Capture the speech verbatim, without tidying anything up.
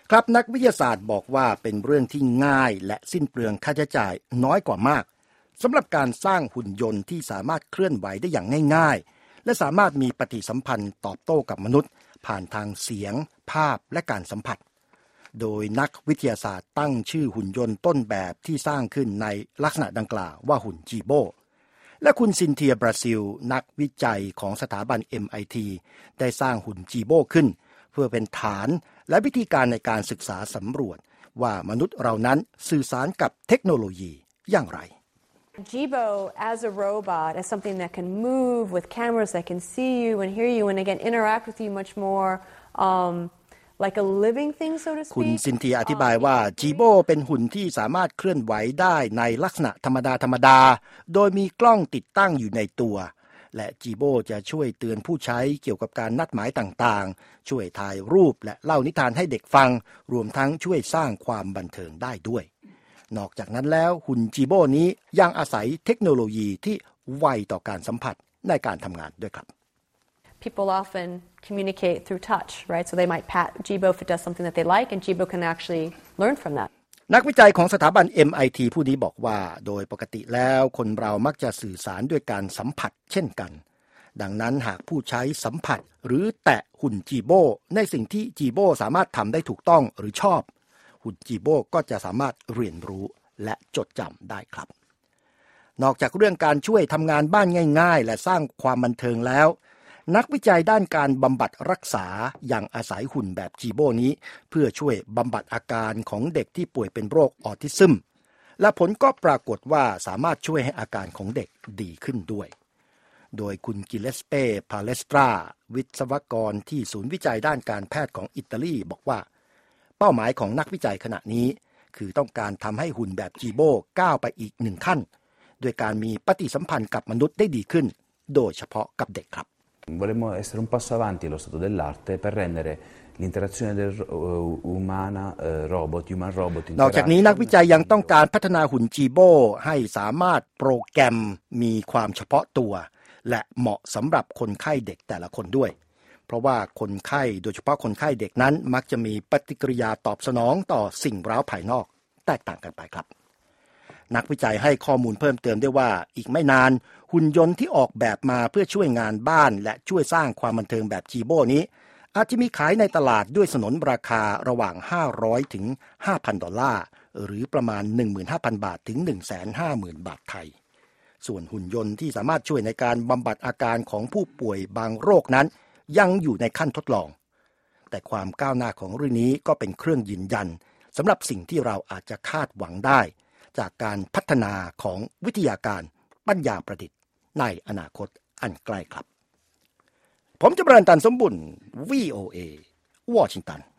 ครับนักวิทยาศาสตร์บอกว่าเป็นเรื่องที่ง่ายและสิ้นเปลืองค่าใช้จ่ายน้อยกว่ามากสำหรับการสร้างหุ่นยนต์ที่สามารถเคลื่อนไหวได้อย่างง่ายๆและสามารถมีปฏิสัมพันธ์ตอบโต้กับมนุษย์ผ่านทางเสียงภาพและการสัมผัสโดยนักวิทยาศาสตร์ตั้งชื่อหุ่นยนต์ต้นแบบที่สร้างขึ้นในลักษณะดังกล่าวว่าหุ่นจีโบและคุณซินเทียบราซิลนักวิจัยของสถาบัน เอ็ม ไอ ที ได้สร้างหุ่นจีโบขึ้นเพื่อเป็นฐานและวิธีการในการศึกษาสำรวจว่ามนุษย์เรานั้นสื่อสารกับเทคโนโลยีอย่างไร Jibo as a robot as something that can move with cameras that can see you and hear you and again interact with you much more um, like a living thing so to speak คุณซินเทียอธิบายว่าจีโบเป็นหุ่นที่สามารถเคลื่อนไหวได้ในลักษณะธรรมดาธรรมดาโดยมีกล้องติดตั้งอยู่ในตัวและจีโบจะช่วยเตือนผู้ใช้เกี่ยวกับการนัดหมายต่างๆช่วยถ่ายรูปและเล่านิทานให้เด็กฟังรวมทั้งช่วยสร้างความบันเทิงได้ด้วยนอกจากนั้นแล้วหุ่นจีโบนี้ยังอาศัยเทคโนโลยีที่ไวต่อการสัมผัสในการทำงานด้วยครับ People often communicate through touch, right? So they might pat Jibo if it does something that they like, and Jibo can actually learn from that. นักวิจัยของสถาบัน เอ็ม ไอ ที ผู้นี้บอกว่าโดยปกติแล้วคนเรามักจะสื่อสารด้วยการสัมผัสเช่นกันดังนั้นหากผู้ใช้สัมผัสหรือแตะหุ่นจีโบในสิ่งที่จีโบสามารถทำได้ถูกต้องหรือชอบหุ่นจีโบก็จะสามารถเรียนรู้และจดจำได้ครับนอกจากเรื่องการช่วยทำงานบ้านง่ายๆและสร้างความบันเทิงแล้วนักวิจัยด้านการบำบัดรักษาอย่างอาศัยหุ่นแบบจีโบนี้เพื่อช่วยบำบัดอาการของเด็กที่ป่วยเป็นโรคออทิซึมและผลก็ปรากฏว่าสามารถช่วยให้อาการของเด็กดีขึ้นด้วยโดยคุณกิเลสเป้พาเลสตราวิศวกรที่ศูนย์วิจัยด้านการแพทย์ของอิตาลีบอกว่าเป้าหมายของนักวิจัยขณะนี้คือต้องการทำให้หุ่นแบบจีโบก้าวไปอีกหนึ่งขั้นด้วยการมีปฏิสัมพันธ์กับมนุษย์ได้ดีขึ้นโดยเฉพาะกับเด็กครับ Volemmo essere un passo avanti allo stato dell'arte per rendere l'interazione del umana robot human robot นอกจากนี้นักวิจัยยังต้องการพัฒนาหุ่นจีโบให้สามารถโปรแกรมมีความเฉพาะตัวและเหมาะสำหรับคนไข้เด็กแต่ละคนด้วยเพราะว่าคนไข้โดยเฉพาะคนไข้เด็กนั้นมักจะมีปฏิกิริยาตอบสนองต่อสิ่งเร้าภายนอกแตกต่างกันไปครับนักวิจัยให้ข้อมูลเพิ่มเติมได้ว่าอีกไม่นานหุ่นยนต์ที่ออกแบบมาเพื่อช่วยงานบ้านและช่วยสร้างความบันเทิงแบบจีโบนี้อาจจะมีขายในตลาดด้วยสนนราคาระหว่างห้าร้อยถึง ห้าพัน ดอลลาร์หรือประมาณ หนึ่งหมื่นห้าพัน บาทถึง หนึ่งแสนห้าหมื่น บาทไทยส่วนหุ่นยนต์ที่สามารถช่วยในการบำบัดอาการของผู้ป่วยบางโรคนั้นยังอยู่ในขั้นทดลองแต่ความก้าวหน้าของเรื่องนี้ก็เป็นเครื่องยืนยันสำหรับสิ่งที่เราอาจจะคาดหวังได้จากการพัฒนาของวิทยาการปัญญาประดิษฐ์ในอนาคตอันใกล้ครับผมจำเริญตันสมบุญ วี โอ เอ วอชิงตัน